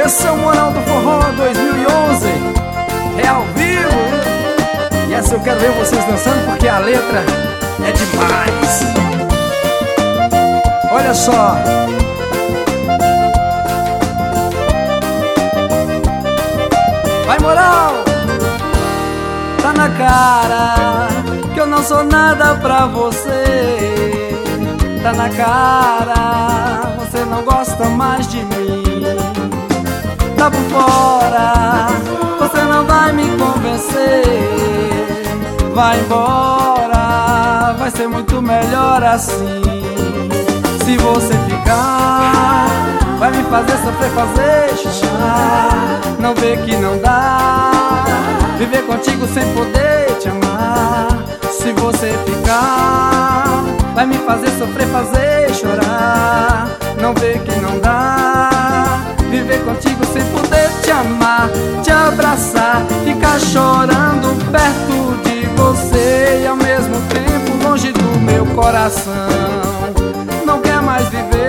Esse é o Moral do Forró 2011. É ao vivo. E essa eu quero ver vocês dançando porque a letra é demais. Olha só. Vai, Moral! Tá na cara que eu não sou nada pra você. Tá na cara, você não gosta mais de mim. Tá por fora, você não vai me convencer. Vai embora, vai ser muito melhor assim. Se você ficar, vai me fazer sofrer, fazer chorar. Não vê que não dá viver contigo sem poder te amar. Se você ficar, vai me fazer sofrer, fazer chorar. Não vê que não dá viver contigo sem poder te amar. Te abraçar, ficar chorando perto de você e ao mesmo tempo longe do meu coração. Não quer mais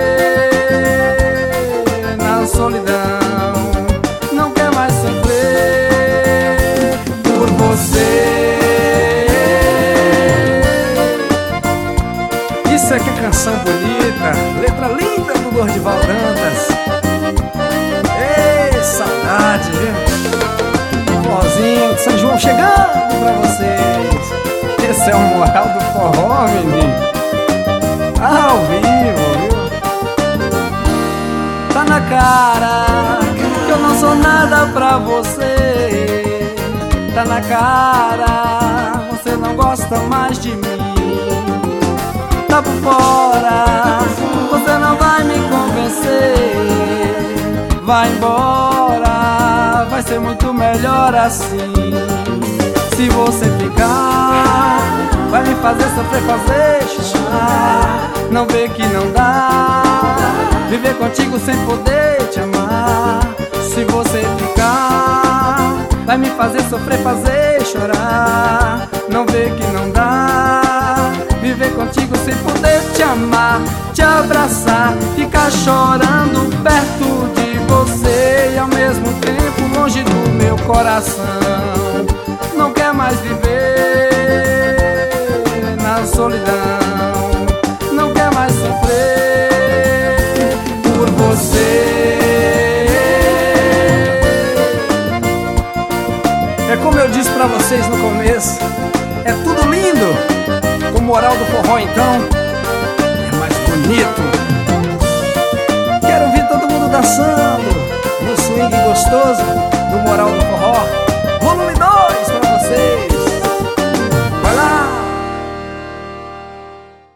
viver na solidão. Não quer mais sofrer por você. Isso é que é canção bonita, letra linda do Lordival Dantas. Ei, saudade, viu? Forrozinho de São João chegando pra vocês. Esse é o Moral do Forró, menino. Ao vivo, viu? Tá na cara que eu não sou nada pra você. Tá na cara, você não gosta mais de mim. Tá por fora, você não vai me convencer. Vai embora, vai ser muito melhor assim. Se você ficar, vai me fazer sofrer, fazer chorar. Não vê que não dá viver contigo sem poder te amar. Se você ficar, vai me fazer sofrer, fazer chorar. Não vê que não dá viver contigo sem poder te amar. Te abraçar, ficar chorando perto de você e ao mesmo tempo longe do meu coração. Não quer mais viver na solidão. Não quer mais sofrer por você. É como eu disse pra vocês no começo, é tudo lindo. Com o Moral do Forró então é mais bonito. Quero ver todo mundo dançando no swing gostoso do Moral do Forró.